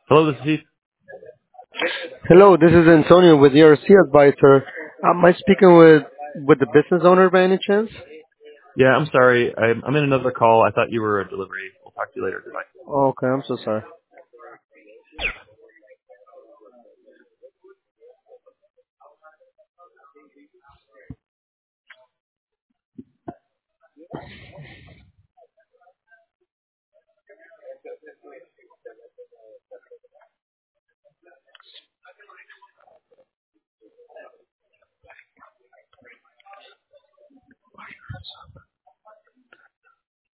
Hello, this is Heath. Hello, this is Antonio with ERC Advisor. Am I speaking with the business owner by any chance? Yeah, I'm sorry. I'm in another call. I thought you were a delivery. We'll talk to you later. Goodbye. Okay, I'm so sorry.